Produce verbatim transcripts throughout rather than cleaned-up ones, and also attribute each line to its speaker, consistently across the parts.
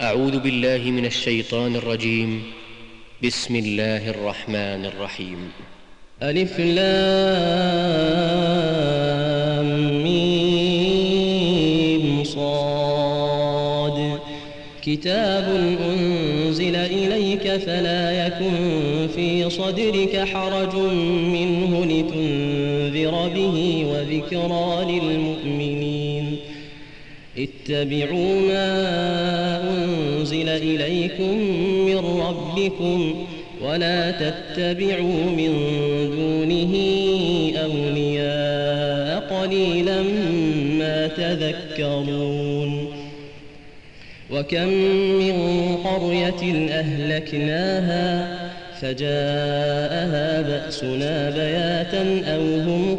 Speaker 1: أعوذ بالله من الشيطان الرجيم. بسم الله الرحمن الرحيم.
Speaker 2: ألف لام ميم صاد. كتاب أنزل إليك فلا يكن في صدرك حرج منه لتنذر به وذكرى للمؤمنين. اتبعوا ما أنزل إليكم من ربكم ولا تتبعوا من دونه أولياء قليلا ما تذكرون. وكم من قرية أهلكناها فجاءها بأسنا بياتا أو هم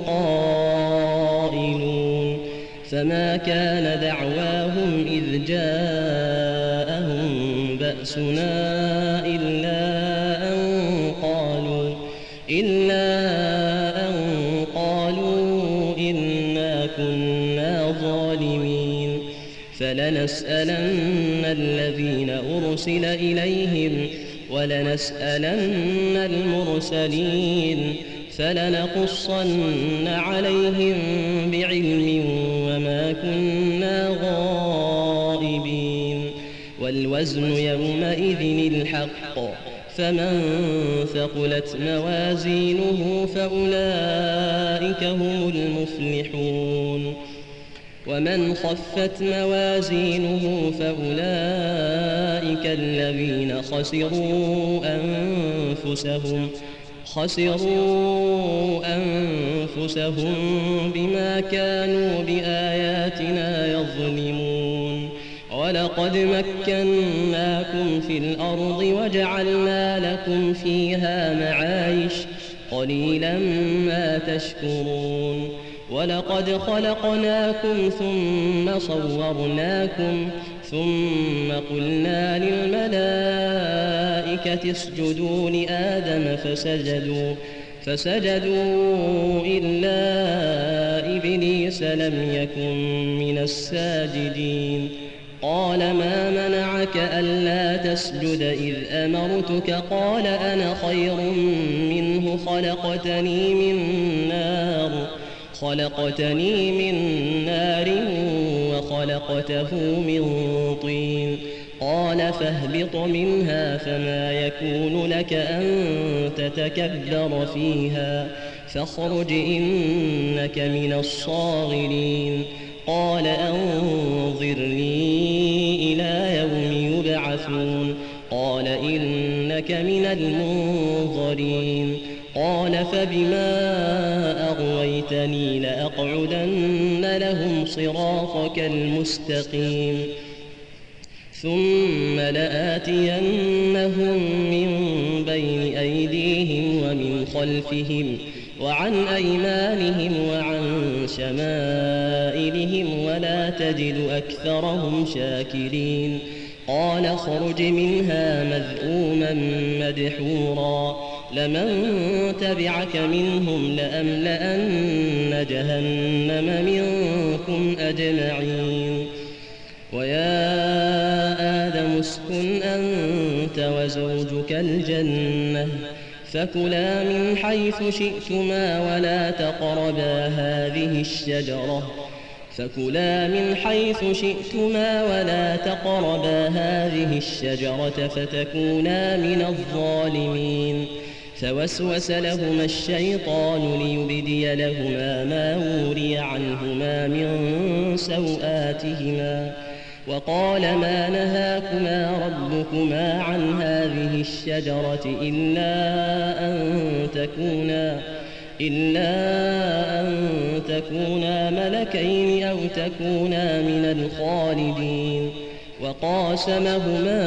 Speaker 2: قائلون فما كان دعواهم إذ جاءهم بأسنا إلا أن قالوا إلا أن قالوا إنا كنا ظالمين. فلنسألن الذين أرسل إليهم ولنسألن المرسلين فلنقصن عليهم بعلم وما كنا غائبين. والوزن يومئذ الحق فمن ثقلت موازينه فأولئك هم المفلحون ومن خفت موازينه فأولئك الذين خسروا أنفسهم خسروا أنفسهم بما كانوا بآياتنا يظلمون. ولقد مكناكم في الأرض وجعلنا لكم فيها معايش قليلا ما تشكرون. ولقد خلقناكم ثم صورناكم ثم قلنا للملائكة اسجدوا لآدم فسجدوا فسجدوا إلا إبليس لم يكن من الساجدين. قال ما منعك ألا تسجد إذ أمرتك؟ قال أنا خير منه خلقتني من نار خلقتني من نار وخلقته من طين. قال فاهبط منها فما يكون لك أن تتكبر فيها فاخرج إنك من الصاغرين. قال أنظرني إلى يوم يبعثون. قال إنك من المنظرين. قال فبما أغويتني لأقعدن لهم صراطك المستقيم ثم لآتينهم من بين أيديهم ومن خلفهم وعن أيمانهم وعن شمائلهم ولا تجد أكثرهم شاكرين. قال اخرج منها مذءوما مدحورا لمن تبعك منهم لأملأن جهنم منكم أجمعين. ويا آدم اسكن أنت وزوجك الجنة فكلا من حيث شئتما ولا تقربا هذه الشجرة فكلا من حيث شئتما ولا تقربا هذه الشجرة فتكونا من الظالمين. فوسوس لهما الشيطان ليبدي لهما ما وري عنهما من سوآتهما وقال ما نهاكما ربكما عن هذه الشجرة إلا أن تكونا إلا أن تكونا ملكين أو تكونا من الخالدين. وقاسمهما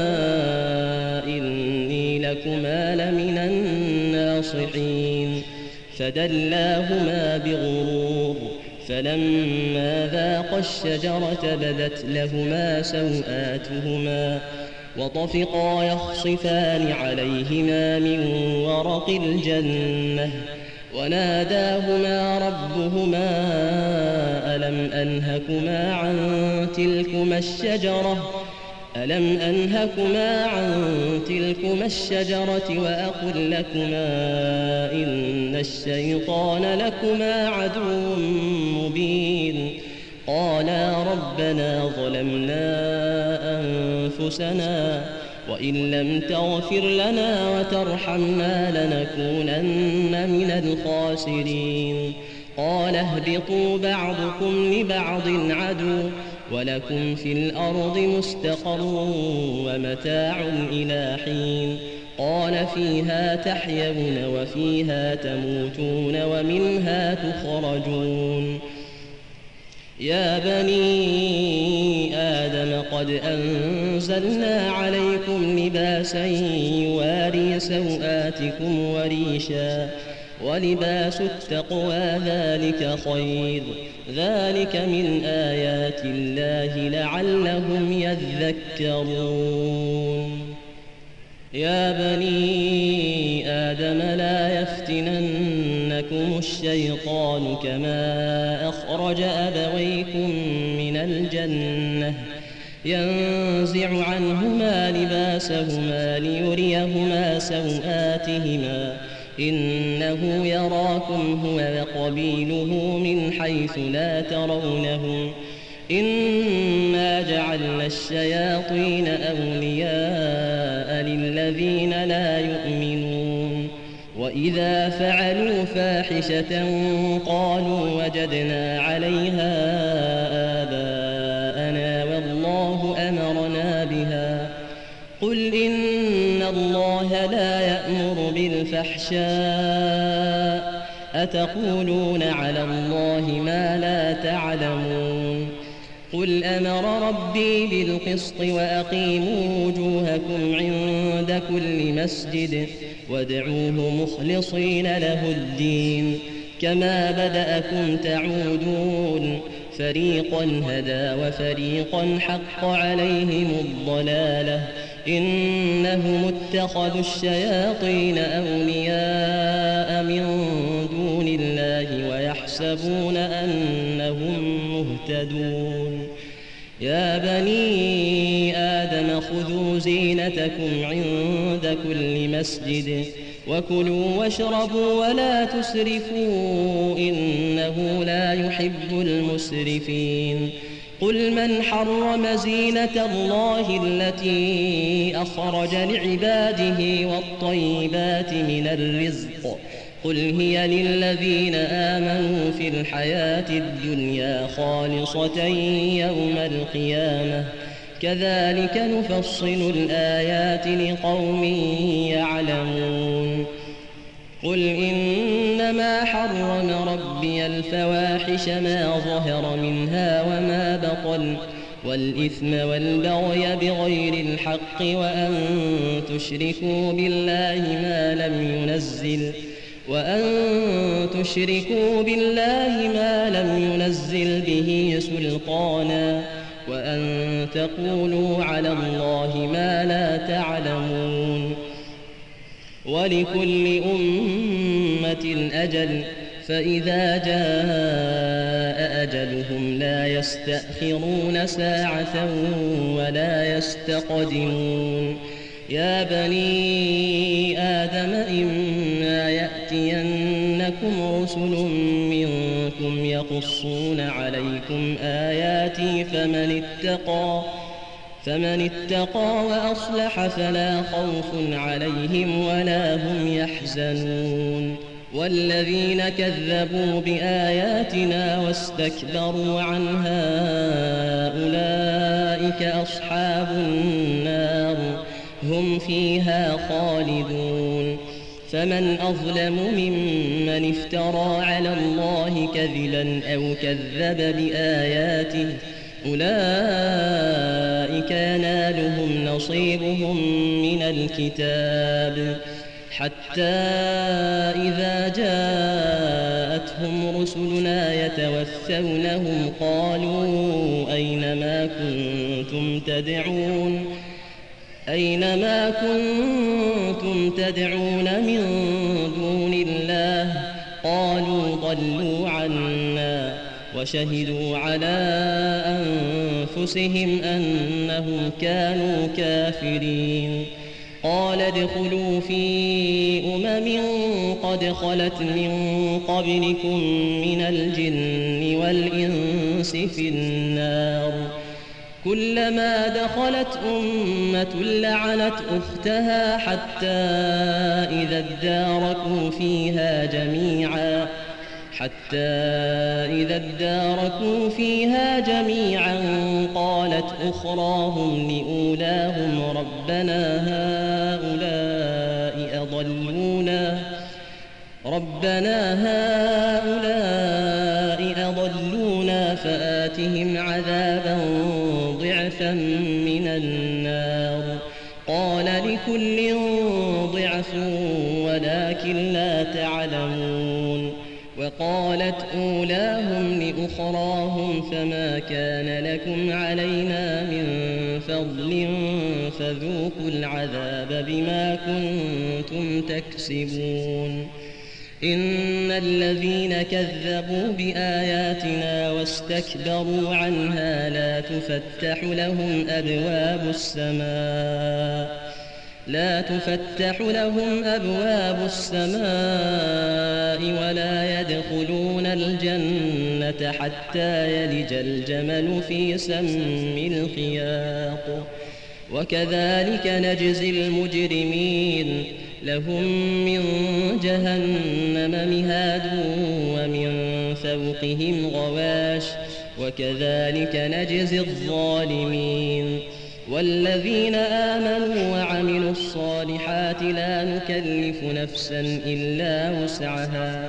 Speaker 2: إني لكما لمن الناصحين. فدلاهما بغرور فلما ذاقا الشجرة بدت لهما سوآتهما وطفقا يخصفان عليهما من ورق الجنة وناداهما ربهما ألم أنهكما عن تلكما الشجرة ألم أنهكما عن تلكما الشجرة وأقل لكما إن الشيطان لكما عدو مبين قالا ربنا ظلمنا أنفسنا وإن لم تغفر لنا وترحمنا لنكونن من الخاسرين قال اهبطوا بعضكم لبعض عدو ولكم في الأرض مستقر ومتاع إلى حين قال فيها تحيون وفيها تموتون ومنها تخرجون يا بني آدم قد أنزلنا عليكم لباسا يواري سوآتكم وريشا ولباس التقوى ذلك خير ذلك من آيات الله لعلهم يذكرون يا بني آدم لا يفتننكم الشيطان كما أخرج أبويكم من الجنة ينزع عنهما لباسهما ليريهما سوآتهما إنه يراكم هو وقبيله من حيث لا ترونهم إنا جعلنا الشياطين أولياء للذين لا يؤمنون وإذا فعلوا فاحشة قالوا وجدنا عليها آباءنا والله أمرنا بها قل إن الله لا يأمر بالفحشاء أتقولون على الله ما لا تعلمون قل أمر ربي بالقسط وأقيموا وجوهكم عند كل مسجد وادعوه مخلصين له الدين كما بدأكم تعودون فريقا هدى وفريقا حق عليهم الضلالة إنهم اتخذوا الشياطين أولياء من دون الله ويحسبون أنهم مهتدون يا بني آدم خذوا زينتكم عند كل مسجد وكلوا واشربوا ولا تسرفوا إنه لا يحب المسرفين قل من حرم زينة الله التي أخرج لعباده والطيبات من الرزق قل هي للذين آمنوا في الحياة الدنيا خالصة يوم القيامة كذلك نفصل الآيات لقوم يعلمون قل إنما حرم ربي الفواحش ما ظهر منها وما بطن والإثم والبغي بغير الحق وأن تشركوا بالله ما لم ينزل وأن تشركوا بالله ما لم ينزل به سلطانا وأن تقولوا على الله ما لا تعلمون ولكل أمة أجل فإذا جاء أجلهم لا يستأخرون ساعة ولا يستقدمون يا بني آدم إما يأتينكم رسل منكم يقصون عليكم آياتي فمن اتقى فمن اتقى وأصلح فلا خوف عليهم ولا هم يحزنون والذين كذبوا بآياتنا واستكبروا عنها أولئك أصحاب النار هم فيها خالدون فمن أظلم ممن افترى على الله كذبا أو كذب بآياته أولئك ينالهم نصيبهم من الكتاب حتى إذا جاءتهم رسلنا يتوفونهم قالوا أين ما كنتم تدعون أين ما كنتم تدعون من دون الله قالوا ضلوا عنا وشهدوا على أنفسهم أنهم كانوا كافرين. قال ادخلوا في أمم قد خلت من قبلكم من الجن والإنس في النار كلما دخلت أمة لعنت أختها حتى إذا اداركوا فيها جميعا حتى إذا اداركوا فيها جميعا قالت أخراهم لأولاهم ربنا هؤلاء أضلونا ربنا هؤلاء أضلونا فآتهم عذابا ضعفا من النار قال لكل ضعف ولكن لا تعلمون. وقالت أولاهم لأخراهم فما كان لكم علينا من فضل فذوقوا العذاب بما كنتم تكسبون. إن الذين كذبوا بآياتنا واستكبروا عنها لا تفتح لهم أبواب السماء لا تفتح لهم أبواب السماء ولا يدخلون الجنة حتى يلج الجمل في سم الخياط وكذلك نجزي المجرمين. لهم من جهنم مهاد ومن فوقهم غواش وكذلك نجزي الظالمين. والذين آمنوا وعملوا الصالحات لا نكلف نفسا إلا وسعها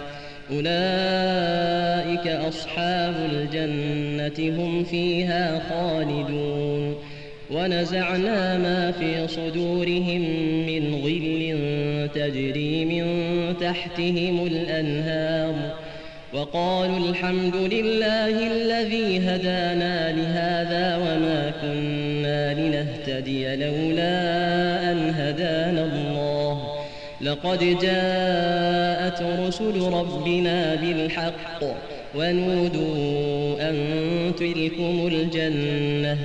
Speaker 2: أولئك أصحاب الجنة هم فيها خالدون. ونزعنا ما في صدورهم من غل تجري من تحتهم الأنهار وقالوا الحمد لله الذي هدانا لهذا وما كنا لنهتدي لولا أن هدانا الله لقد جاءت رسل ربنا بالحق ونودوا أن تلكم الجنة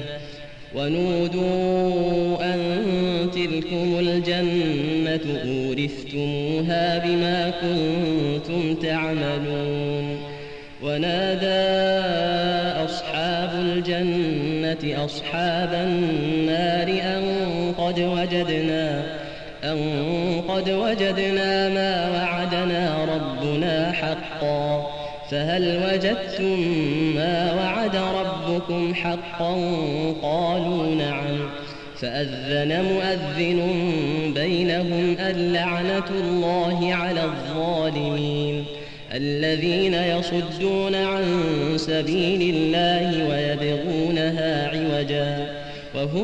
Speaker 2: ونودوا أن تلكم الجنة أورثتموها بما كنتم تعملون. ونادى أصحاب الجنة أصحاب النار أن قد وجدنا أن قد وجدنا ما وعدنا ربنا حقا فهل وجدتم ما وعد ربكم حقا قالوا نعم فأذن مؤذن بينهم اللعنة الله على الظالمين الذين يصدون عن سبيل الله ويبغونها عوجا وهم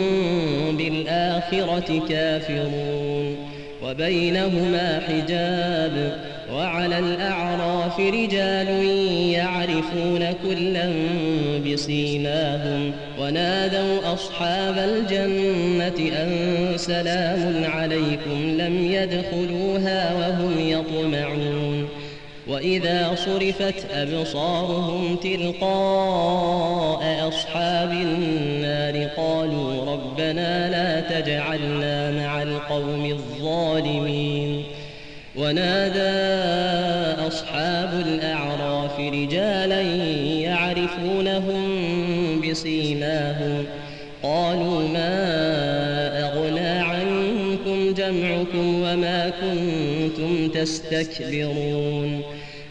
Speaker 2: بالآخرة كافرون. وبينهما حجاب وعلى الأعراف رجال يعرفون كلا بسيماهم ونادوا أصحاب الجنة أن سلام عليكم لم يدخلوها وهم يطمعون. وإذا صرفت أبصارهم تلقاء أصحاب النار قالوا ربنا لا تجعلنا مع القوم الظالمين. ونادى أصحاب الأعراف رجالا يعرفونهم بسيماهم قالوا ما أغنى عنكم جمعكم وما كنتم تستكبرون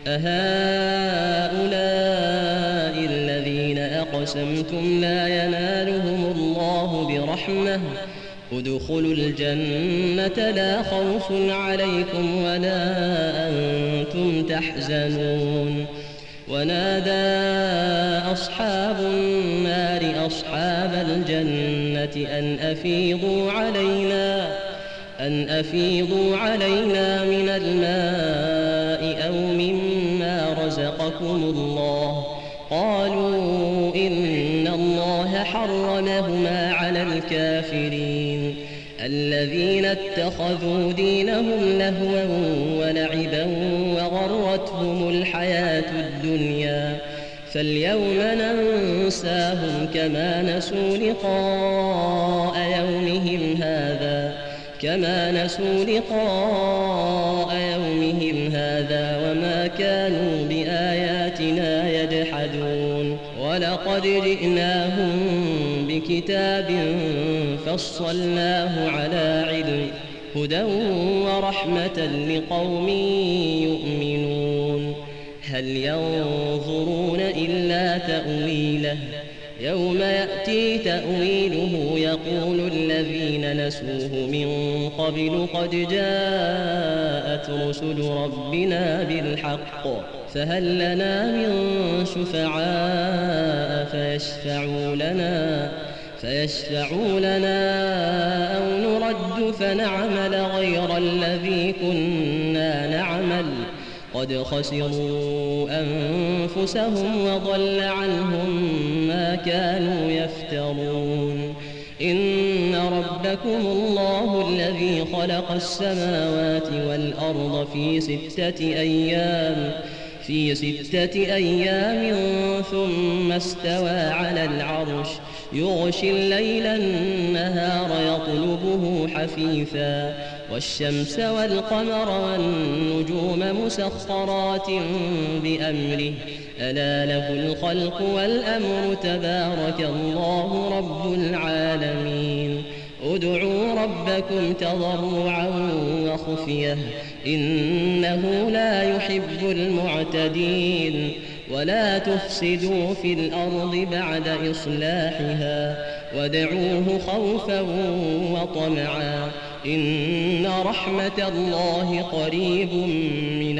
Speaker 2: أهؤلاء الذين أقسمتم لا ينالهم الله برحمة ادخلوا الجنة لا خوف عليكم ولا أنتم تحزنون. ونادى أصحاب النار أصحاب الجنة أن أفيضوا علينا أن أفيضوا علينا من الماء أو مما رزقكم الله قالوا إن الله حرمهما على الكافرين الذين اتخذوا دينهم لهوا ولعبا وغرتهم الحياة الدنيا فاليوم ننساهم كما نسوا لقاء يومهم هذا كما نسوا لقاء يومهم هذا وما كانوا بآياتنا يجحدون ولقد جئناهم بكتاب فصلناه على علم هدى ورحمة لقوم يؤمنون هل ينظرون إلا تأويله يوم يأتي تأويله يقول الذين نسوه من قبل قد جاءت رسل ربنا بالحق فهل لنا من شفعاء فيشفعوا لنا فيشفعوا لنا أو نرد فنعمل غير الذي كنا نعمل قد خسروا أنفسهم وضل عنهم ما كانوا يفترون إن ربكم الله الذي خلق السماوات والأرض في ستة أيام في ستة أيام ثم استوى على العرش يغشي الليل النهار يطلبه حثيثا والشمس والقمر والنجوم مسخرات بأمره ألا له الخلق والأمر تبارك الله رب العالمين ادعوا ربكم تضرعا وخفية إنه لا يحب المعتدين ولا تفسدوا في الأرض بعد إصلاحها وادعوه خوفا وطمعا إن رحمة الله قريب من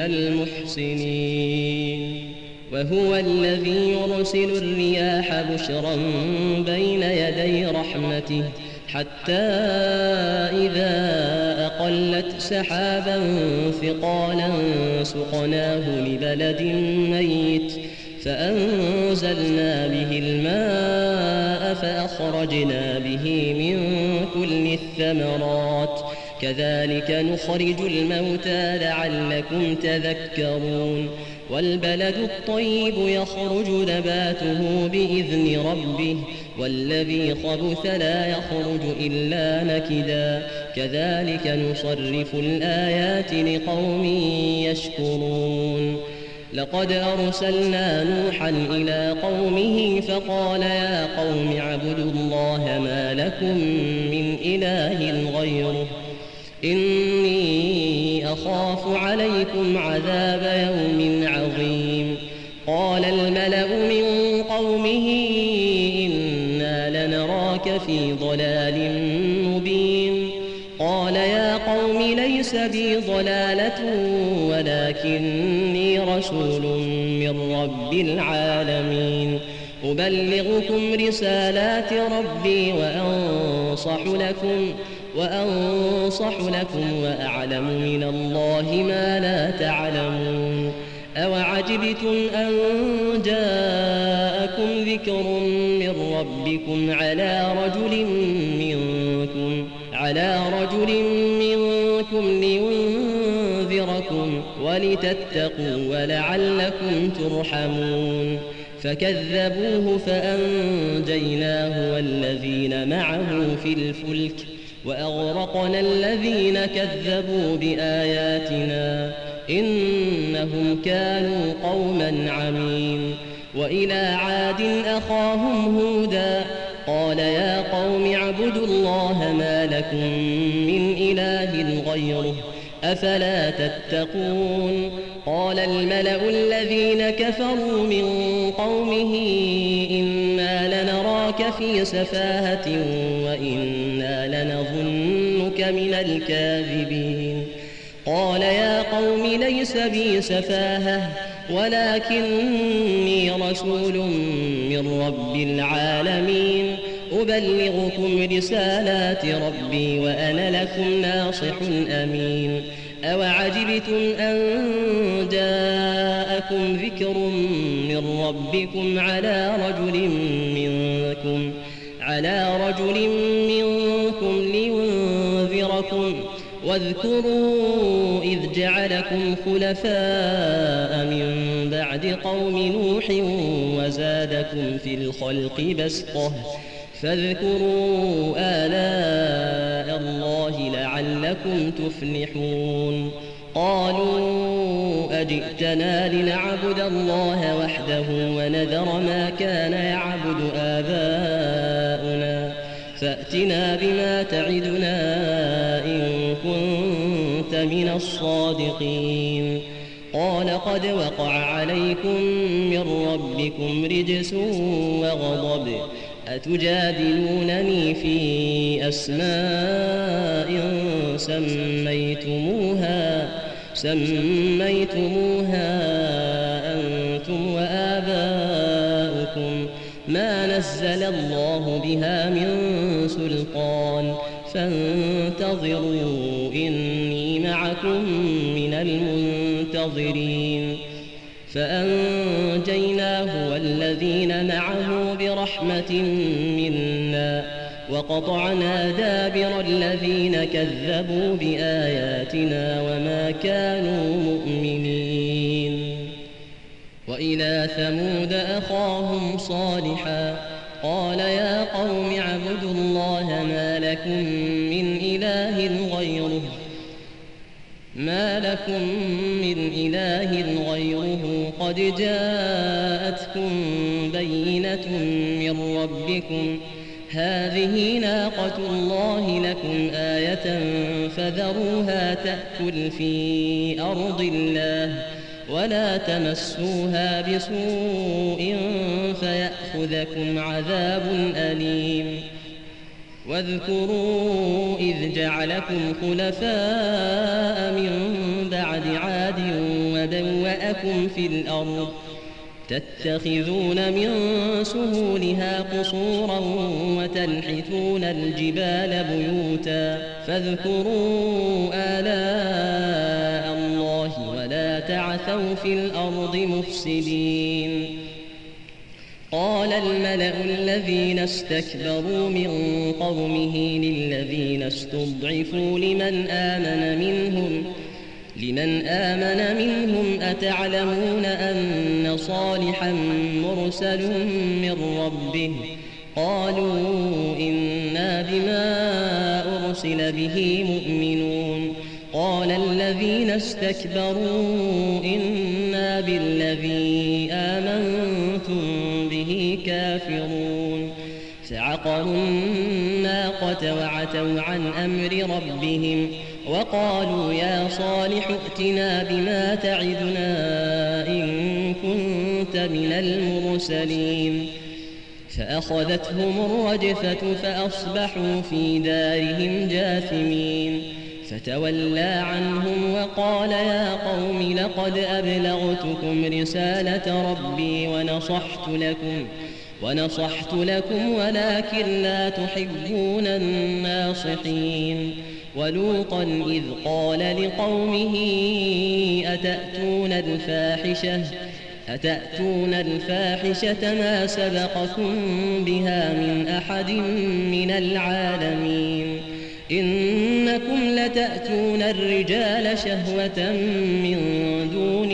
Speaker 2: المحسنين وهو الذي يرسل الرياح بشرا بين يدي رحمته حتى إذا أقلت سحابا ثقالا سقناه لبلد ميت فأنزلنا به الماء فأخرجنا به من كل الثمرات كذلك نخرج الموتى لعلكم تذكرون والبلد الطيب يخرج نباته بإذن ربه والذي خبث لا يخرج إلا نكدا كذلك نصرف الآيات لقوم يشكرون لقد أرسلنا نوحا إلى قومه فقال يا قوم اعبدوا الله ما لكم من إله غيره إني أخاف عليكم عذاب يوم عظيم قال الملأ من قومه إنا لنراك في ضلال مبين قال يا قوم ليس بي ضلالة ولكني رسول من رب العالمين أبلغكم رسالات ربي وأنصح لكم وأنصح لكم وأعلم من الله ما لا تعلمون أوعجبتم أن جاءكم ذكر من ربكم على رجل منكم على رجل منكم لينذركم ولتتقوا ولعلكم ترحمون فكذبوه فأنجيناه والذين معه في الفلك وأغرقنا الذين كذبوا بآياتنا إنهم كانوا قوما عمين وإلى عاد أخاهم هودا قال يا قوم اعبدوا الله ما لكم من إله غيره أفلا تتقون قال الملأ الذين كفروا من قومه إنا لنراك في سفاهة وإنا لنظنك من الكاذبين قال يا قوم ليس بي سفاهة ولكني رسول من رب العالمين أبلغكم رسالات ربي وأنا لكم ناصح أمين أوعجبتم أن جاءكم ذكر من ربكم على رجل منكم على رجل منكم لينذركم واذكروا إذ جعلكم خلفاء من بعد قوم نوح وزادكم في الخلق بسطة فاذكروا آلاء الله لعلكم تفلحون قالوا أجئتنا لنعبد الله وحده ونذر ما كان يعبد آباؤنا فأتنا بما تعدنا إن كنت من الصادقين قال قد وقع عليكم من ربكم رجس وغضب أتجادلونني في أسماء سميتموها سميتموها أنتم وآباؤكم ما نزل الله بها من سلطان فانتظروا إني معكم من المنتظرين فأنجيناه والذين معه برحمة منا وقطعنا دابر الذين كذبوا بآياتنا وما كانوا مؤمنين وإلى ثمود أخاهم صالحا قال يا قوم اعبدوا الله ما لكم من إله غيره ما لكم من إله غيره قد جاءتكم بينة من ربكم هذه ناقة الله لكم آية فذروها تأكل في أرض الله ولا تمسوها بسوء فيأخذكم عذاب أليم واذكروا إذ جعلكم خلفاء من بعد عاد وبوأكم في الأرض تتخذون من سهولها قصورا وتنحتون الجبال بيوتا فاذكروا آلاء الله ولا تعثوا في الأرض مفسدين قال الملأ الذين استكبروا من قومه للذين استضعفوا لمن آمن منهم لمن آمن منهم أتعلمون أن صالحا مرسل من ربه قالوا إنا بما أرسل به مؤمنون قال الذين استكبروا إنا بالذي آمنتم به كافرون فعقروا الناقة وعتوا عن أمر ربهم وقالوا يا صالح ائتنا بما تعدنا إن كنت من المرسلين فأخذتهم الرجفة فأصبحوا في دارهم جاثمين فتولى عنهم وقال يا قوم لقد أبلغتكم رسالة ربي ونصحت لكم ونصحت لكم ولكن لا تحبون الناصحين ولوطا إذ قال لقومه أتأتون الفاحشة أتأتون الفاحشة ما سبقكم بها من أحد من العالمين إنكم لتأتون الرجال شهوة من دون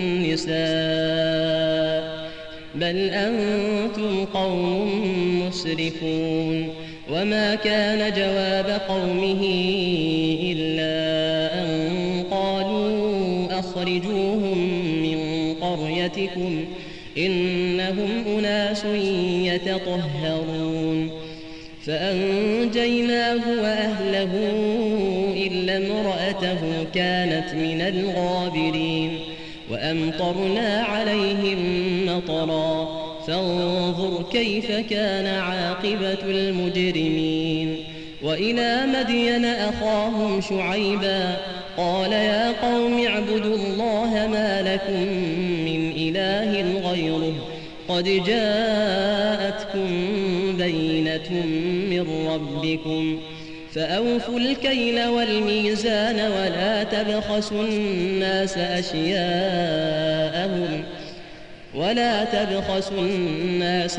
Speaker 2: النساء بل أنتم قوم مسرفون وما كان جواب قومه إلا أن قالوا أخرجوهم من قريتكم إنهم أناس يتطهرون فأنجيناه وأهله إلا امرأته كانت من الغابرين وأمطرنا عليهم مطرا فانظر كيف كان عاقبة المجرمين وإلى مدين أخاهم شعيبا قال يا قوم اعبدوا الله ما لكم من إله غيره قد جاءتكم بينة من ربكم فأوفوا الكيل والميزان ولا تبخسوا الناس أشياءهم ولا تبخسوا الناس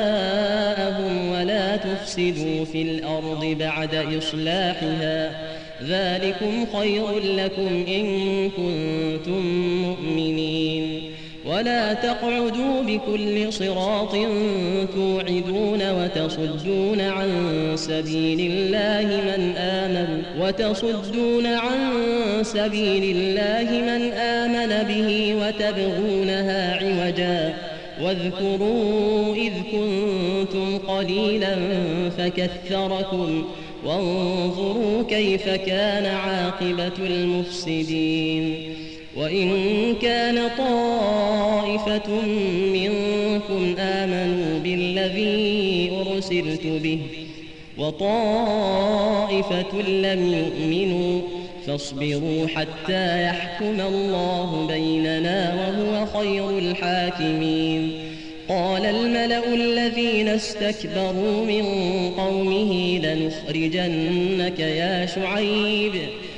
Speaker 2: أشياءهم ولا تفسدوا في الأرض بعد إصلاحها ذلكم خير لكم إن كنتم مؤمنين. ولا تقعدوا بكل صراط توعدون وتصدون عن سبيل الله من آمن وتصدون عن سبيل الله من آمن به وتبغونها عوجا واذكروا إذ كنتم قليلا فكثركم وانظروا كيف كان عاقبة المفسدين. وإن كان طائفة منكم آمنوا بالذي أرسلت به وطائفة لم يؤمنوا فاصبروا حتى يحكم الله بيننا وهو خير الحاكمين. قال الملأ الذين استكبروا من قومه لنخرجنك يا شعيب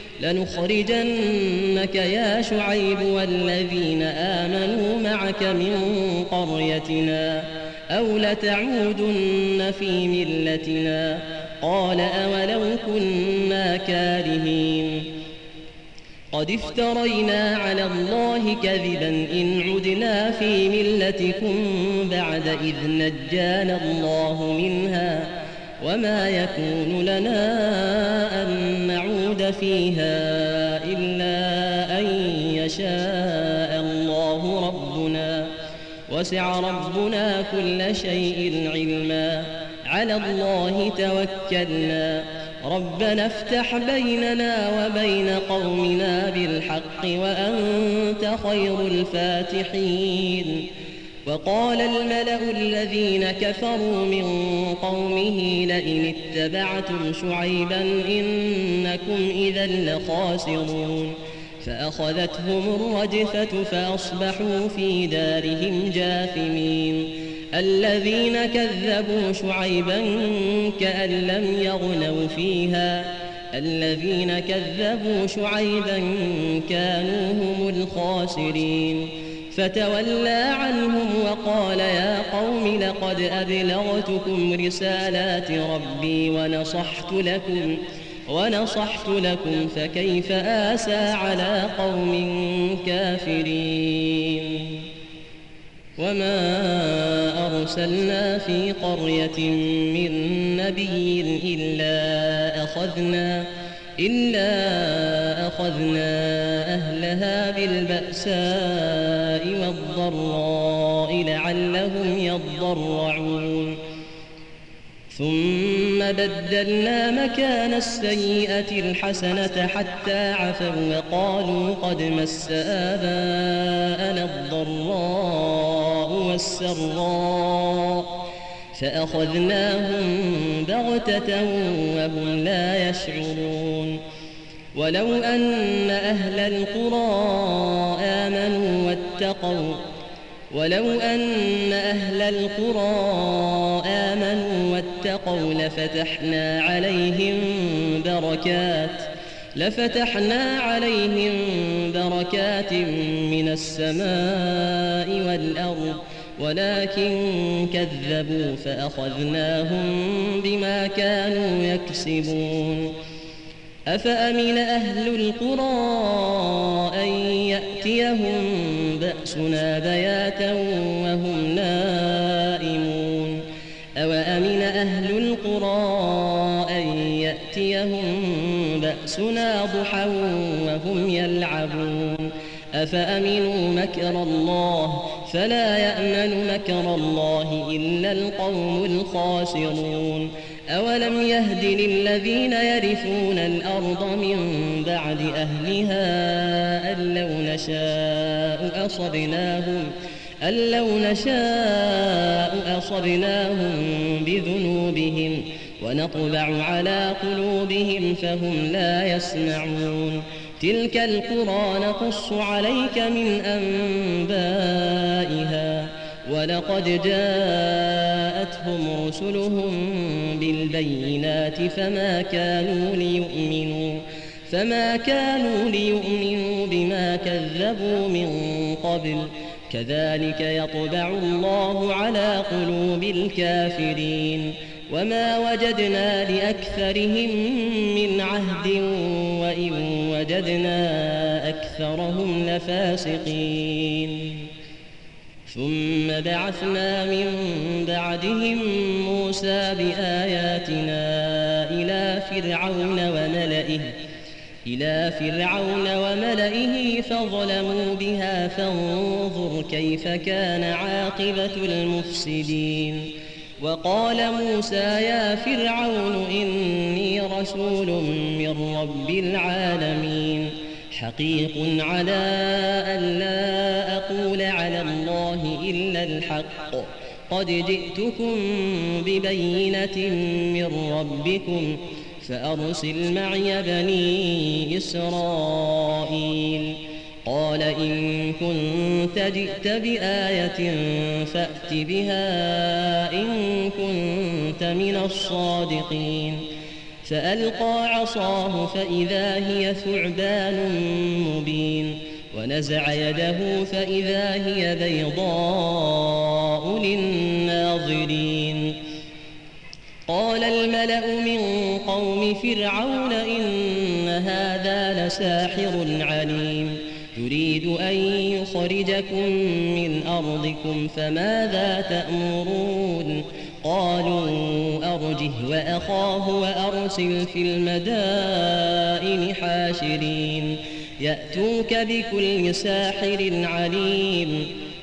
Speaker 2: لنخرجنك يا شعيب والذين آمنوا معك من قريتنا أو لتعودن في ملتنا. قال أولو كنا كارهين قد افترينا على الله كذبا إن عدنا في ملتكم بعد إذ نجانا الله منها وما يكون لنا أن نعود فيها إلا أن يشاء الله ربنا وسع ربنا كل شيء علما على الله توكلنا ربنا افتح بيننا وبين قومنا بالحق وأنت خير الفاتحين. وقال الملأ الذين كفروا من قومه لئن اتبعتم شعيبا إنكم إذا لخاسرون. فأخذتهم الرجفة فأصبحوا في دارهم جاثمين. الذين كذبوا شعيبا كأن لم يغنوا فيها الذين كذبوا شعيبا كانوا هم الخاسرين. فتولى عنهم وقال يا قوم لقد أبلغتكم رسالات ربي ونصحت لكم ونصحت لكم فكيف آسى على قوم كافرين. وما أرسلنا في قرية من نبي إلا أخذنا إلا أخذنا أهلها بالبأساء والضراء لعلهم يضرعون. ثم بدلنا مكان السيئة الحسنة حتى عفوا وقالوا قد مس آباءنا الضراء والسراء فأخذناهم بغتة وهم لا يشعرون. ولو أن أهل القرى آمنوا واتقوا ولو أن أهل القرى آمنوا واتقوا لفتحنا عليهم بركات لفتحنا عليهم بركات من السماء والأرض ولكن كذبوا فأخذناهم بما كانوا يكسبون. أفأمن أهل القرى أن يأتيهم بأسنا بياتا وهم نائمون أوأمن أهل القرى أن يأتيهم بأسنا ضحى وهم يلعبون أفأمنوا مكر الله فلا يأمن مكر الله إلا القوم الخاسرون. أولم يهد للذين يرثون الأرض من بعد أهلها أن لو نشاء أصبناهم أن لو نشاء أصبناهم بذنوبهم ونطبع على قلوبهم فهم لا يسمعون. تلك القرى نقص عليك من أنبائها ولقد جاءتهم رسلهم بالبينات فما كانوا ليؤمنوا فما كانوا ليؤمنوا بما كذبوا من قبل كذلك يطبع الله على قلوب الكافرين. وما وجدنا لأكثرهم من عهد وجدنا أكثرهم لفاسقين ثم بعثنا من بعدهم موسى بآياتنا إلى فرعون وملئه إلى فرعون وملئه فظلموا بها فانظر كيف كان عاقبة المفسدين. وقال موسى يا فرعون إني رسول من رب العالمين حقيق على أن لا أقول على الله إلا الحق قد جئتكم ببينة من ربكم فأرسل معي بني إسرائيل. قال إن كنت جئت بآية فأت بها إن كنت من الصادقين. فألقى عصاه فإذا هي ثعبان مبين ونزع يده فإذا هي بيضاء للناظرين. قال الملأ من قوم فرعون إن هذا لساحر عليم يريد أن يخرجكم من أرضكم فماذا تأمرون؟ قالوا أرجه وأخاه وأرسل في المدائن حاشرين يأتوك بكل ساحر عليم.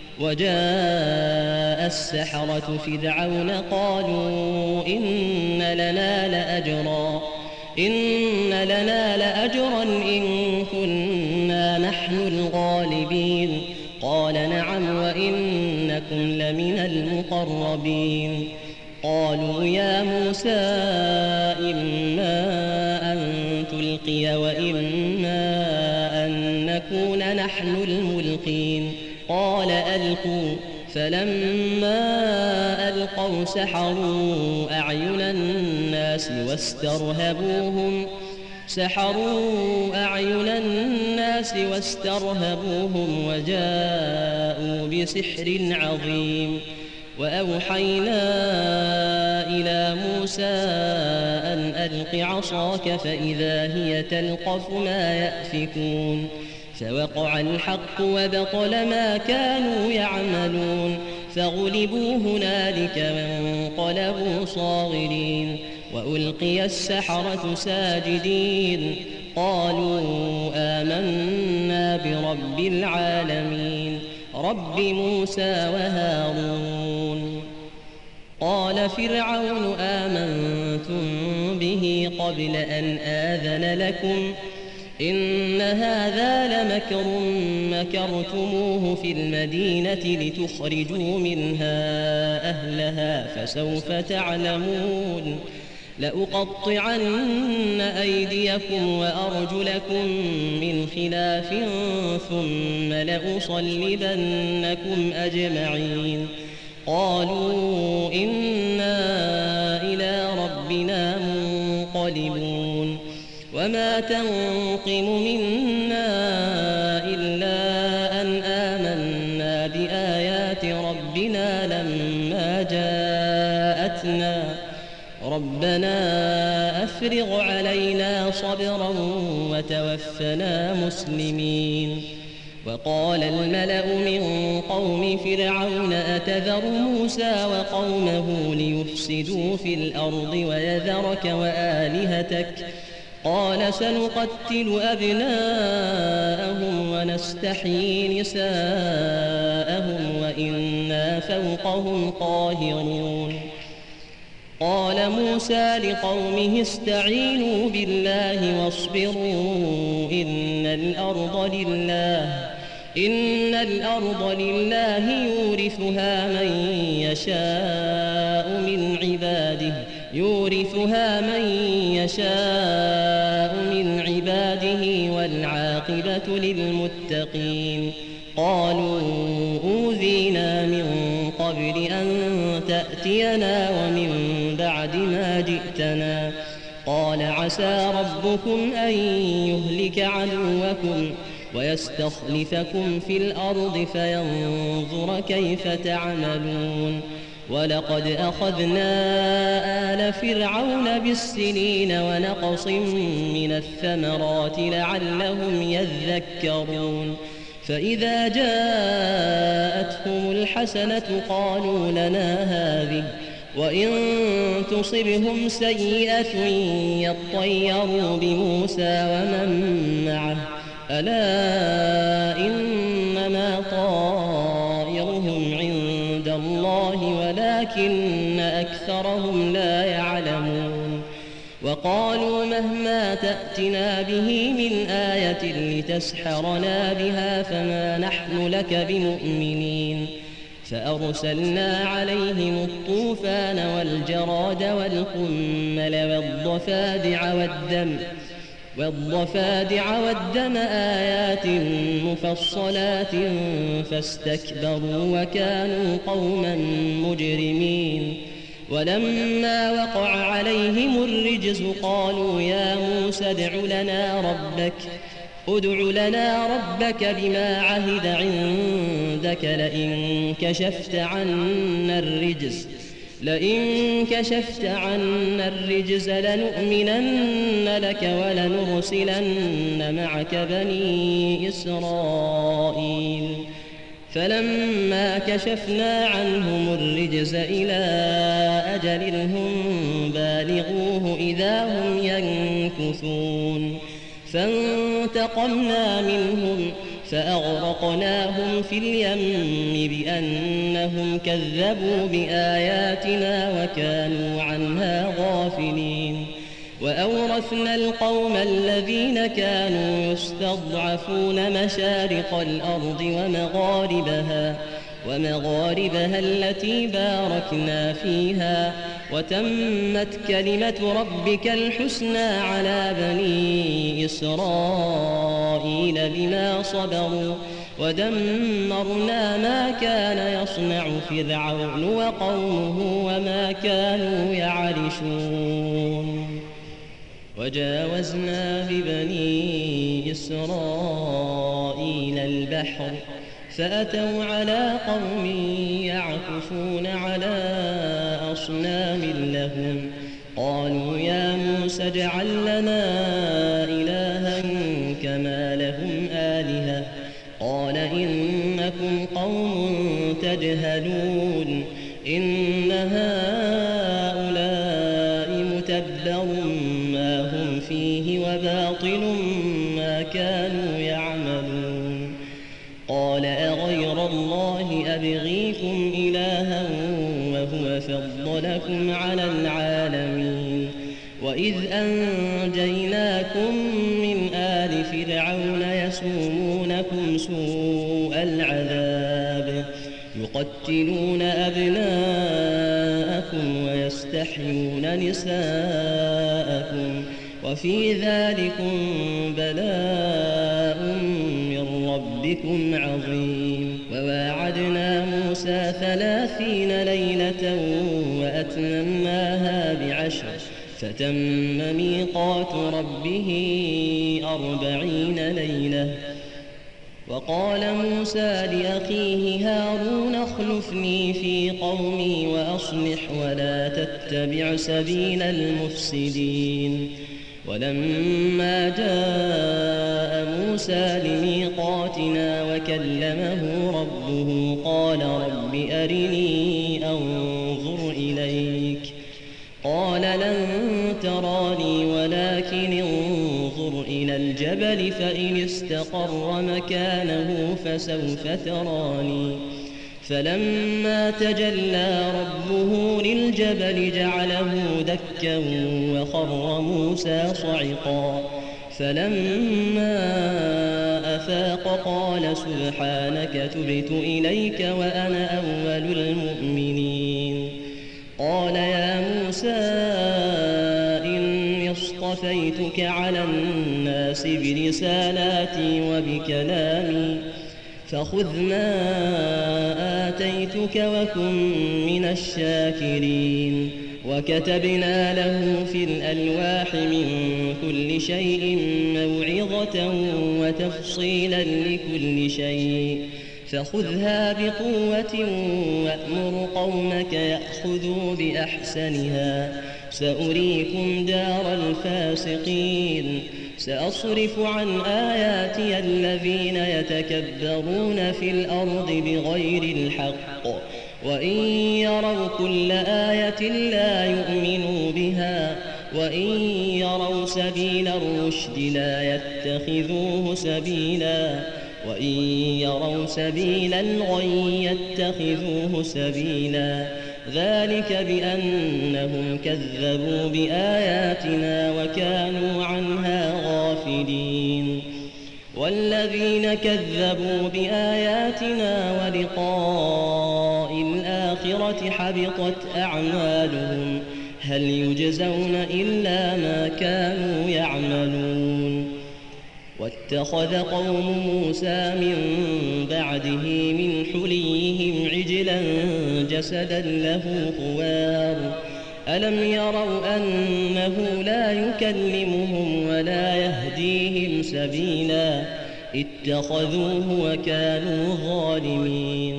Speaker 2: وجاء السحرة فرعون قالوا إن لنا لأجرا إن لنا لأجرا إن كنا نحن الغالبين. قال نعم وإنكم لمن المقربين. قالوا يا موسى إما أن تلقي وإما أن نكون نحن الملقين. قال ألقوا فلما ألقوا سحروا أعين الناس واسترهبوهم سحروا أعين الناس واسترهبوهم وجاءوا بسحر عظيم. وأوحينا إلى موسى أن ألق عصاك فإذا هي تلقف ما يأفكون. فوقع الحق وبطل ما كانوا يعملون فغلبوا هنالك وانقلبوا صاغرين. وألقي السحرة ساجدين قالوا آمنا برب العالمين رب موسى وهارون. قال فرعون آمنتم به قبل أن آذن لكم إن هذا لمكر مكرتموه في المدينة لتخرجوا منها أهلها فسوف تعلمون. لأقطعن أيديكم وأرجلكم من خلاف ثم لأصلبنكم أجمعين. قالوا إنا إلى ربنا منقلبون. وما تنقم منا إلا أن آمنا بآيات ربنا لما جاءتنا ربنا أفرغ علينا صبرا وتوفنا مسلمين. وقال الملأ من قوم فرعون أتذر موسى وقومه ليفسدوا في الأرض ويذرك وآلهتك قال سنقتل أبناءهم ونستحيي نساءهم وإنا فوقهم قاهرون. قال موسى لقومه استعينوا بالله واصبروا إن الأرض لله إن الأرض لله يورثها من يشاء من عباده يورثها من يشاء من عباده والعاقبة للمتقين. قالوا أوذينا من قبل أن تأتينا ومن بعد ما جئتنا. قال عسى ربكم أن يهلك عدوكم ويستخلفكم في الأرض فينظر كيف تعملون. ولقد أخذنا آل فرعون بالسنين ونقص من الثمرات لعلهم يذكرون فإذا جاءتهم الحسنة قالوا لنا هذه وإن تصبهم سيئة يطيروا بموسى ومن معه ألا إنما طائرهم عند الله ولكن أكثرهم لا يعلمون وقالوا مهما تأتنا به من آية لتسحرنا بها فما نحن لك بمؤمنين فأرسلنا عليهم الطوفان والجراد والقمل والضفادع والدم والضفادع والدم آيات مفصلات فاستكبروا وكانوا قوما مجرمين ولما وقع عليهم الرجز قالوا يا موسى ادع لنا ربك ادع لنا ربك بما عهد عندك لئن كشفت عنا الرجز لئن كشفت عنا الرجز لنؤمنن لك ولنرسلن معك بني إسرائيل فلما كشفنا عنهم الرجز إلى أجل هم بالغوه إذا هم ينكثون فانتقمنا منهم فأغرقناهم في اليم بأنهم كذبوا بآياتنا وكانوا عنها غافلين وأورثنا القوم الذين كانوا يستضعفون مشارق الأرض ومغاربها ومغاربها التي باركنا فيها وتمت كلمة ربك الحسنى على بني إسرائيل بما صبروا ودمرنا ما كان يصنع فرعون وقومه وما كانوا يعرشون وجاوزنا ببني إسرائيل البحر فأتوا على قوم يعكفون على أصنام لهم قالوا يا موسى اجعل لنا إلها كما لهم آلهة قال إنكم قوم تجهلون إن هؤلاء متبر ما هم فيه وباطل ما كانوا يعملون قال أغير الله أبغيكم إلها وهو فضلكم على العالمين وإذ أنجيناكم من آل فرعون يسومونكم سوء العذاب يقتلون أبناءكم ويستحيون نساءكم وفي ذلكم بلاء من ربكم عظيم وواعدنا موسى ثلاثين ليلة وأتممناها بعشر فتم ميقات ربه أربعين ليلة وقال موسى لأخيه هارون اخلفني في قومي وأصلح ولا تتبع سبيل المفسدين ولما جاء موسى لميقاتنا وكلمه ربه قال رب أرني أنظر إليك قال لن تراني ولكن انظر إلى الجبل فإن استقر مكانه فسوف تراني فلما تجلى ربه للجبل جعله دكا وخر موسى صعقا فلما أفاق قال سبحانك تبت إليك وأنا أول المؤمنين قال يا موسى إني اصطفيتك على الناس برسالاتي وبكلامي فخذ ما آتيتك وكن من الشاكرين وكتبنا له في الألواح من كل شيء موعظة وتفصيلا لكل شيء فخذها بقوة وأمر قومك يأخذوا بأحسنها سأريكم دار الفاسقين سأصرف عن آياتي الذين يتكبرون في الأرض بغير الحق وإن يروا كل آية لا يؤمنوا بها وإن يروا سبيل الرشد لا يتخذوه سبيلا وإن يروا سبيل الغي يتخذوه سبيلا ذلك بأنهم كذبوا بآياتنا وكانوا عنها غافلين والذين كذبوا بآياتنا ولقاء الآخرة حبطت أعمالهم هل يجزون إلا ما كانوا يعملون واتخذ قوم موسى من بعده من حليهم عجلا جسدا له خوار ألم يروا أنه لا يكلمهم ولا يهديهم سبيلا اتخذوه وكانوا ظالمين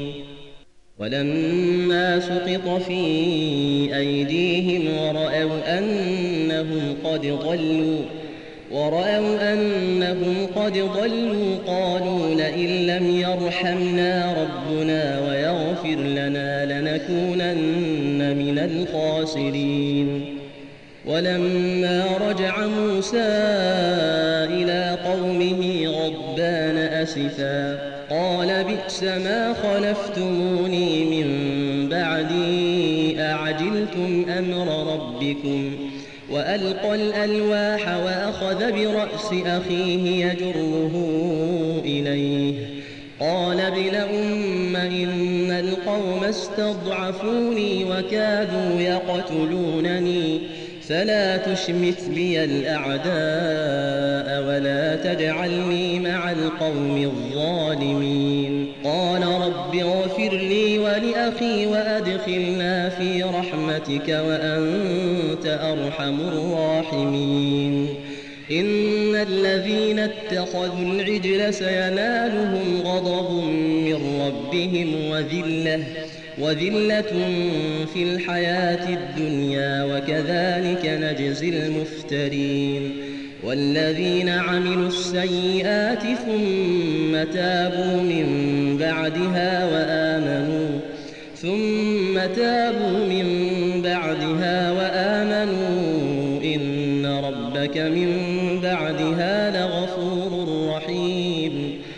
Speaker 2: ولما سقط في أيديهم ورأوا أنهم قد ضلوا ورأوا أنهم قد ضلوا قالوا لئن لم يرحمنا ربنا ويغفر لنا لنكونن من الخاسرين ولما رجع موسى إلى قومه غضبان أسفا قال بئس ما خلفتموني من بعدي أعجلتم أمر ربكم وألقى الألواح وأخذ برأس أخيه يجره إليه قال ابن أم إن القوم استضعفوني وكادوا يقتلونني فلا تشمت بي الأعداء ولا تجعلني مع القوم الظالمين قال رب اغفر لي ولأخي وأدخلنا في رحمتك وأنت أرحم الراحمين إن الذين اتخذوا العجل سينالهم غضب من ربهم وذلة وذلة في الحياة الدنيا وكذلك نجزي المفترين والذين عملوا السيئات ثم تابوا من بعدها وآمنوا ثم تابوا من بعدها وآمنوا إن ربك من بعدها لغفور رحيم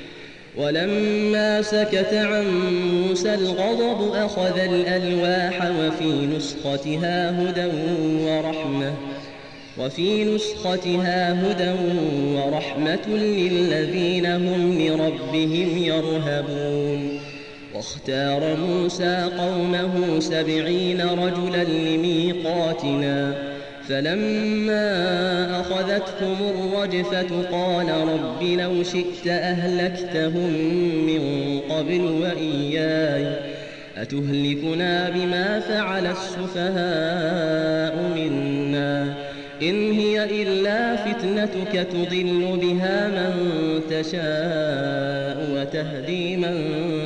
Speaker 2: ولما سكت عن موسى الغضب أخذ الألواح وفي نسختها هدى ورحمة وفي نسختها هدى ورحمة للذين هم لربهم يرهبون واختار موسى قومه سبعين رجلا لميقاتنا فلما أخذتهم الرجفة قال رب لو شئت أهلكتهم من قبل وإياي أتهلكنا بما فعل السفهاء منا إن هي إلا فتنتك تضل بها من تشاء وتهدي من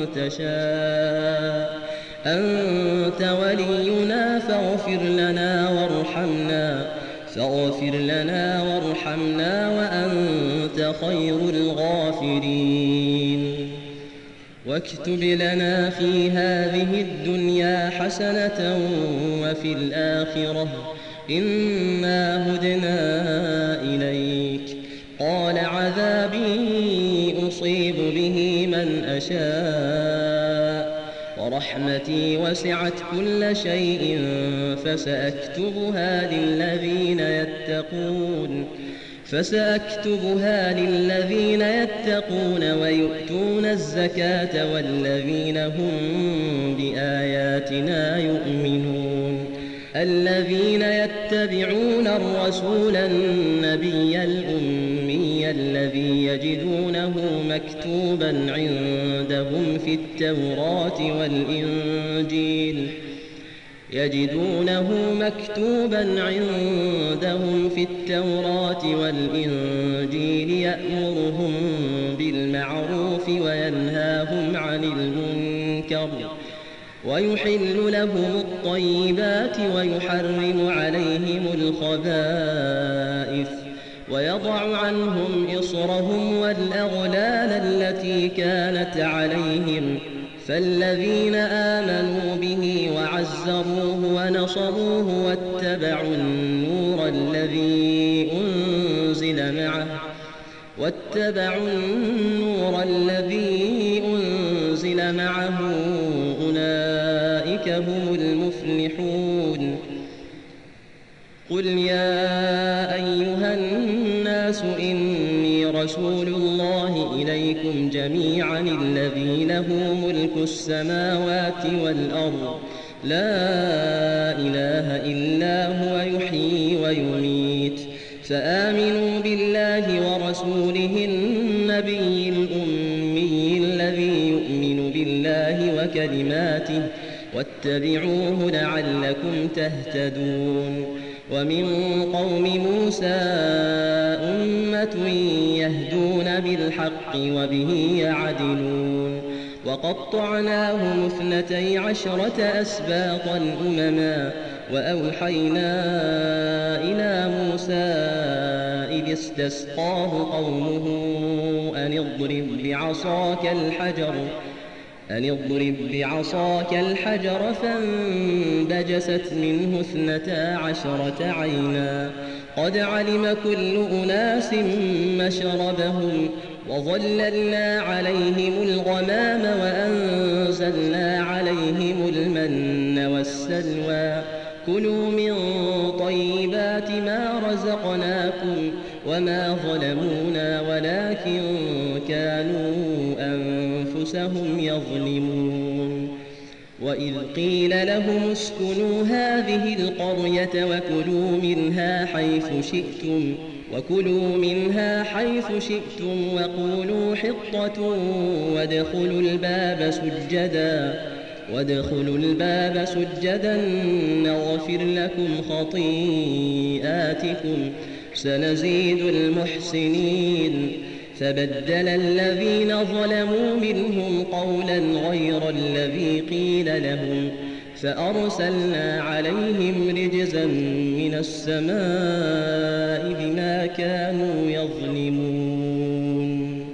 Speaker 2: تشاء أنت ولينا فاغفر لنا وارحمنا فاغفر لنا وارحمنا وأنت خير الغافرين واكتب لنا في هذه الدنيا حسنة وفي الآخرة إنا هدنا إليك قال عذابي أصيب به من أشاء ورحمتي وسعت كل شيء فسأكتبها للذين يتقون فسأكتبها للذين يتقون ويؤتون الزكاة والذين هم بآياتنا يؤمنون الذين يتبعون الرسول النبي الأمي الذي يجدونه مكتوبا عندهم في التوراة والإنجيل يجدونه مكتوبا عندهم في التوراة والإنجيل يأمرهم بالمعروف وينهاهم عن المنكر ويحل لهم الطيبات ويحرم عليهم الخبائث ويضع عنهم إصرهم والأغلال التي كانت عليهم فالذين آمنوا به وعزروه ونصروه واتبعوا النور الذي أنزل معه واتبعوا النور الذي أنزل معه أولئك هم المفلحون. قل يا أيها الناس إني رسول الله إليكم جميعا الذي له ملك السماوات والأرض لا إله إلا هو يحيي ويميت فآمنوا بالله ورسوله النبي الأمي الذي يؤمن بالله وكلماته واتبعوه لعلكم تهتدون. ومن قوم موسى أمة يهدون بالحق وبه يعدلون وقطعناهم اثنتي عشرة أسباطا أمما وأوحينا إلى موسى إذ استسقاه قومه أن اضرب بعصاك الحجر أن اضرب بعصاك الحجر فانبجست منه اثنتا عشرة عينا قد علم كل أناس مشربهم وظللنا عليهم الغمام وأنزلنا عليهم المن والسلوى كلوا من طيبات ما رزقناكم وما ظلمونا ولكن كانوا أنفسهم يظلمون. وإذ قيل لهم اسكنوا هذه القرية وكلوا منها حيث شئتم وكلوا منها حيث شئتم وقولوا حطة وادخلوا الباب سجدا وادخلوا الباب سجدا نغفر لكم خطيئاتكم سنزيد المحسنين. فبدل الذين ظلموا منهم قولا غير الذي قيل لهم فأرسلنا عليهم رجزا من السماء بما كانوا يظلمون.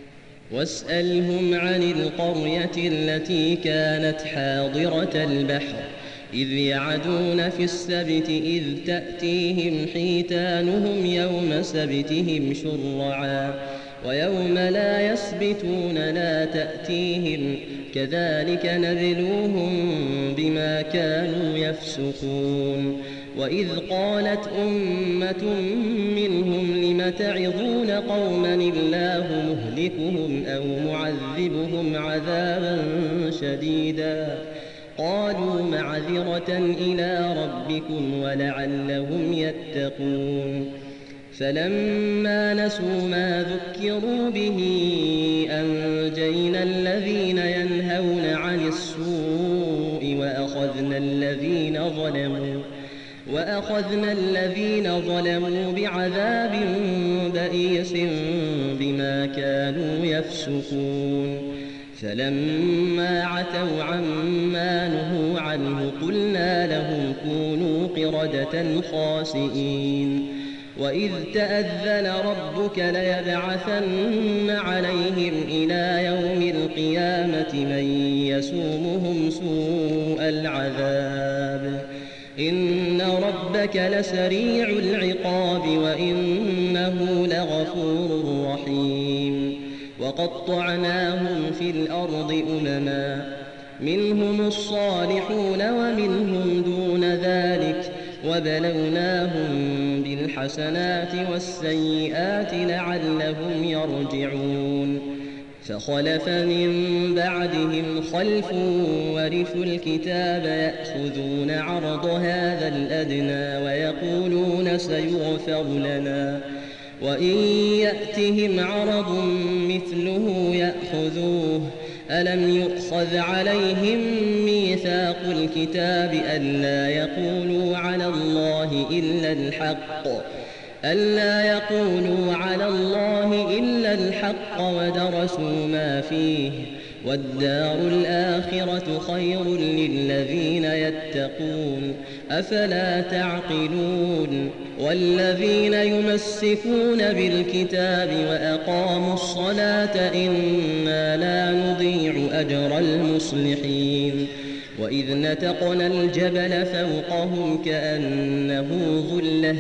Speaker 2: واسألهم عن القرية التي كانت حاضرة البحر إذ يعدون في السبت إذ تأتيهم حيتانهم يوم سبتهم شرعا ويوم لا يسبتون لا تأتيهم كذلك نبلوهم بما كانوا يفسقون. وإذ قالت أمة منهم لم تعظون قوما الله مهلكهم أو معذبهم عذابا شديدا قالوا معذرة إلى ربكم ولعلهم يتقون. فلما نسوا ما ذكروا به أنجينا الذين ينهون عن السوء وأخذنا الذين ظلموا وأخذنا الذين ظلموا بعذاب بئيس بما كانوا يفسقون. فلما عتوا عما نهوا عنه قلنا لهم كونوا قردة خاسئين. وإذ تأذن ربك ليبعثن عليهم إلى يوم القيامة من يسومهم سوء العذاب إن ربك لسريع العقاب وإنه لغفور رحيم. وقطعناهم في الأرض أمما منهم الصالحون ومنهم دون ذلك وبلوناهم بالحسنات والسيئات لعلهم يرجعون. فخلف من بعدهم خلف ورثوا الكتاب يأخذون عرض هذا الأدنى ويقولون سيغفر لنا وإن يأتهم عرض مثله يأخذوه ألم يؤخذ عليهم ميثاق الكتاب ألا يقولوا على الله إلا الحق ألا يقولوا على الله إلا الحق ودرسوا ما فيه والدار الآخرة خير للذين يتقون أفلا تعقلون والذين يمسكون بالكتاب وأقاموا الصلاة إنا لا نضيع أجر المصلحين وإذ نتقنا الجبل فوقهم كأنه ظلة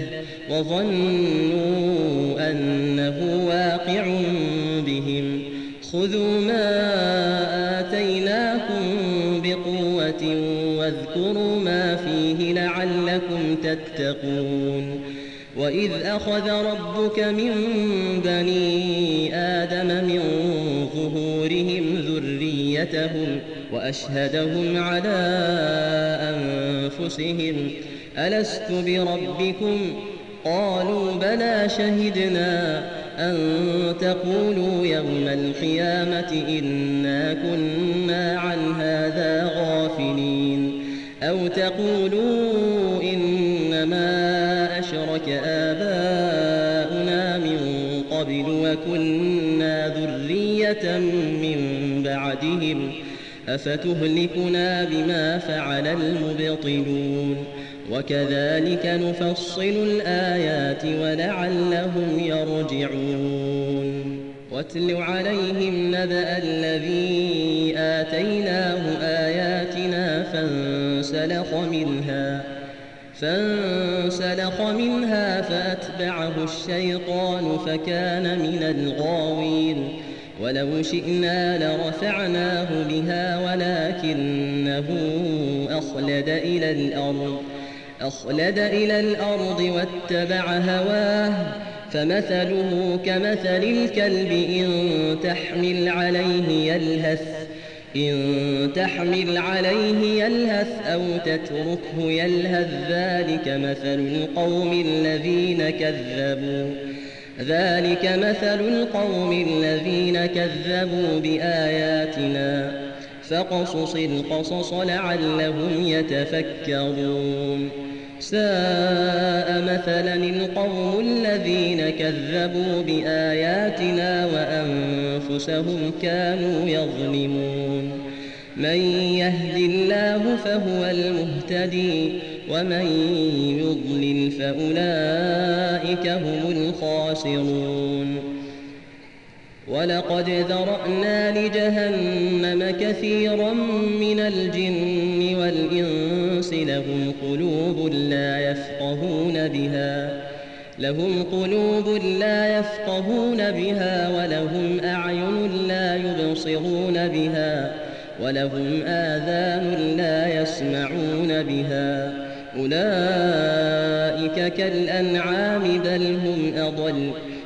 Speaker 2: وظنوا أنه واقع بهم خذوا ما آتيناكم بقوة واذكروا ما فيه لعلكم تتقون وإذ أخذ ربك من بني آدم من ظهورهم ذريتهم وأشهدهم على أنفسهم ألست بربكم قالوا بلى شهدنا أن تقولوا يوم القيامة إنا كنا عن هذا غافلين أو تقولوا إنما أشرك آباؤنا من قبل وكنا ذرية من بعدهم أفتهلكنا بما فعل المبطلون وكذلك نفصل الآيات ولعلهم يرجعون واتل عليهم نبأ الذي آتيناه آياتنا فانسلخ منها فانسلخ منها فأتبعه الشيطان فكان من الغاوين ولو شئنا لرفعناه بها ولكنه أخلد إلى الأرض أخلد إلى الأرض واتبع هواه فمثله كمثل الكلب إن تحمل عليه يلهث إن تحمل عليه يلهث أو تتركه يلهث ذلك مثل القوم الذين كذبوا ذلك مثل القوم الذين كذبوا بآياتنا فاقصص القصص لعلهم يتفكرون ساء مثلا القوم الذين كذبوا بآياتنا وأنفسهم كانوا يظلمون من يهد الله فهو المهتدي ومن يضلل فأولئك هم الخاسرون ولقد ذرأنا لجهنم كثيرا من الجن والإنس لهم قلوب لا يفقهون بها لهم قلوب لا يفقهون بها ولهم أعين لا يبصرون بها ولهم آذان لا يسمعون بها أولئك كالأنعام بل هم أضل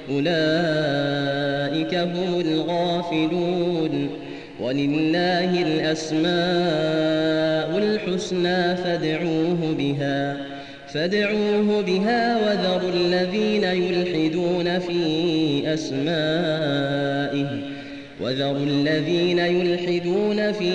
Speaker 2: أولئك هم الغافلون ولله الأسماء الحسنى فادعوه بها فادعوه بها وذروا الذين يلحدون في أسمائه وذروا الذين يلحدون في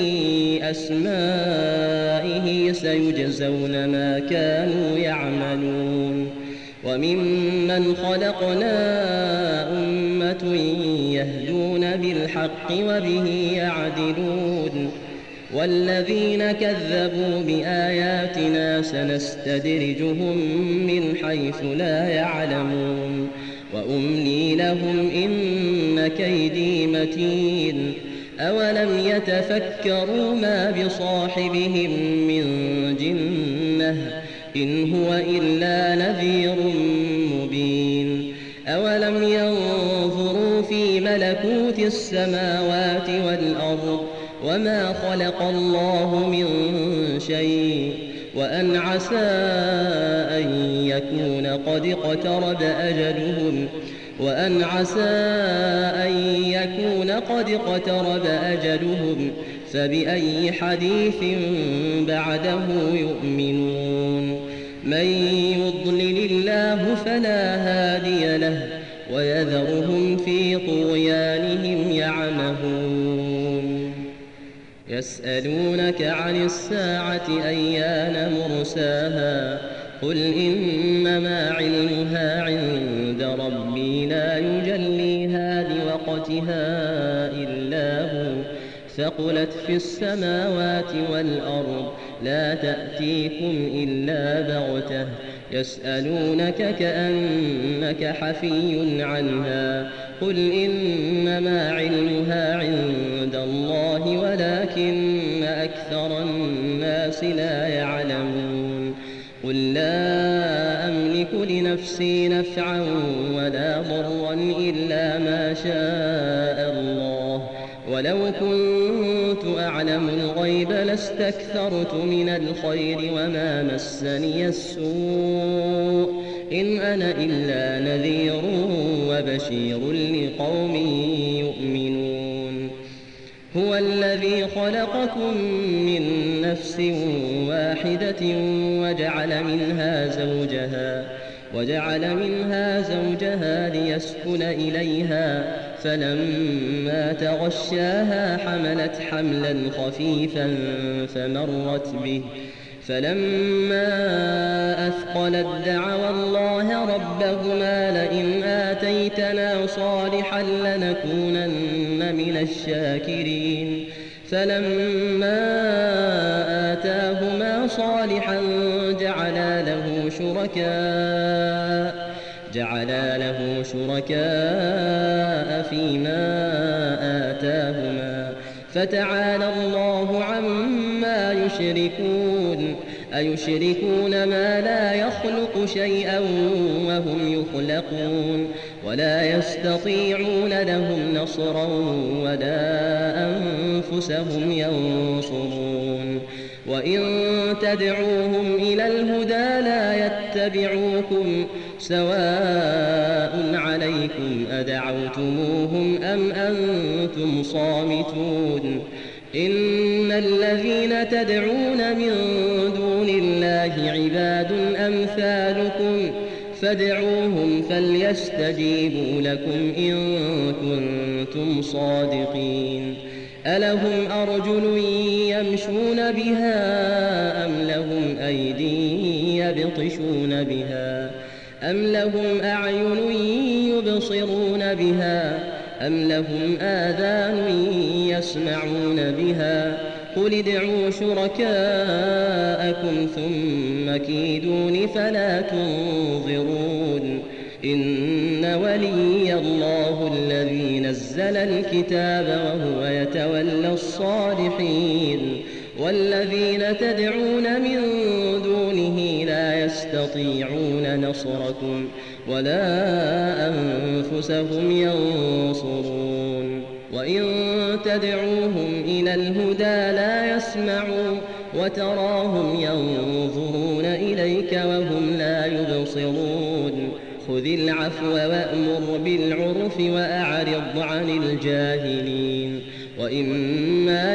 Speaker 2: أسمائه سيجزون ما كانوا يعملون وممن خلقنا أمة يهدون بالحق وبه يعدلون والذين كذبوا بآياتنا سنستدرجهم من حيث لا يعلمون وأملي لهم إن كيدي متين أولم يتفكروا ما بصاحبهم من جنة إن هو إلا نذير مبين أولم ينظروا في ملكوت السماوات والأرض وما خلق الله من شيء وأن عسى أن يكون قد اقترب أجلهم وأن عسى أن يكون قد اقترب أجلهم فبأي حديث بعده يؤمنون من يضلل الله فلا هادي له ويذرهم في طغيانهم يعمهون يسألونك عن الساعة أيان مرساها قل إنما علمها عند ربي لا يجليها لوقتها إلا هو ثقلت في السماوات والأرض لا تأتيكم إلا بغتة يسألونك كأنك حفي عنها قل إنما علمها عند الله ولكن أكثر الناس لا يعلمون قل لا أملك لنفسي نفعا ولا ضرا إلا ما شاء الله ولو كنت أعلم الغيب لاستكثرت من الخير وما مسني السوء إن أنا إلا نذير وبشير لقوم يؤمنون هو الذي خلقكم من نفس واحدة وجعل منها زوجها وجعل منها زوجها ليسكن إليها فلما تغشاها حملت حملا خفيفا فمرت به فلما أثقلت دعوا الله ربهما لئن آتيتنا صالحا لنكونن من الشاكرين فلما آتاهما صالحا جعلا له شركاء جعلا له شركاء فيما آتاهما فتعالى الله عما يشركون أيشركون ما لا يخلق شيئا وهم يخلقون ولا يستطيعون لهم نصرا ولا أنفسهم ينصرون وإن تدعوهم إلى الهدى لا يتبعوكم سواء عليكم أدعوتموهم أم أنتم صامتون إن الذين تدعون من دون الله عباد أمثالكم فادعوهم فليستجيبوا لكم إن كنتم صادقين ألهم أرجل يمشون بها أم لهم أيدي يبطشون بها أم لهم أعين يبصرون بها أم لهم آذان يسمعون بها قل ادعوا شركاءكم ثم كيدون فلا تنظرون إن ولي الله الذي نزل الكتاب وهو يتولى الصالحين والذين تدعون من دونه لا يستطيعون نصركم ولا أنفسهم ينصرون وإن تدعوهم إلى الهدى لا يسمعوا وتراهم ينظرون إليك وهم لا يبصرون خذ العفو وأمر بالعرف وأعرض عن الجاهلين وإما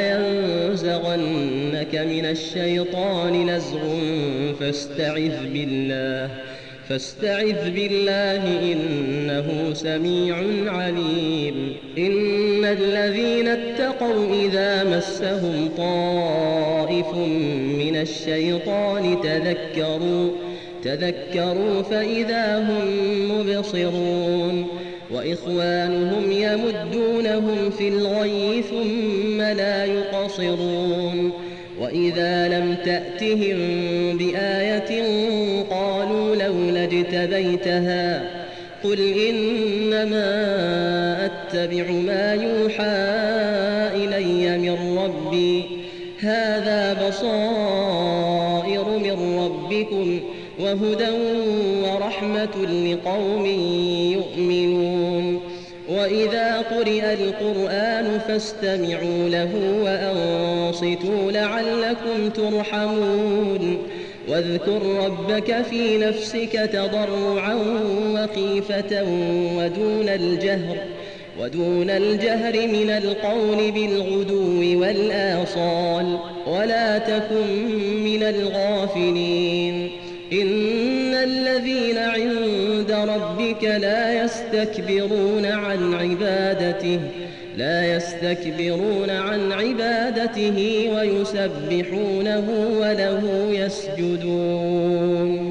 Speaker 2: ينزغنك من الشيطان نزغ فاستعذ بالله فاستعذ بالله إنه سميع عليم إن الذين اتقوا إذا مسهم طائف من الشيطان تذكروا تذكروا فإذا هم مبصرون وإخوانهم يمدونهم في الغي ثم لا يقصرون وإذا لم تأتهم بآية قالوا لولا اجتبيتها قل إنما أتبع ما يوحى إلي من ربي هذا بصائر من ربكم وهدى ورحمة لقوم يؤمنون وإذا قرئ القرآن فاستمعوا له وأنصتوا لعلكم ترحمون واذكر ربك في نفسك تضرعا وخيفة ودون الجهر ودون الجهر من القول بالغدو والآصال ولا تكن من الغافلين إن الذين عند ربك لا يستكبرون عن عبادته لا يستكبرون عن عبادته ويسبحونه وله يسجدون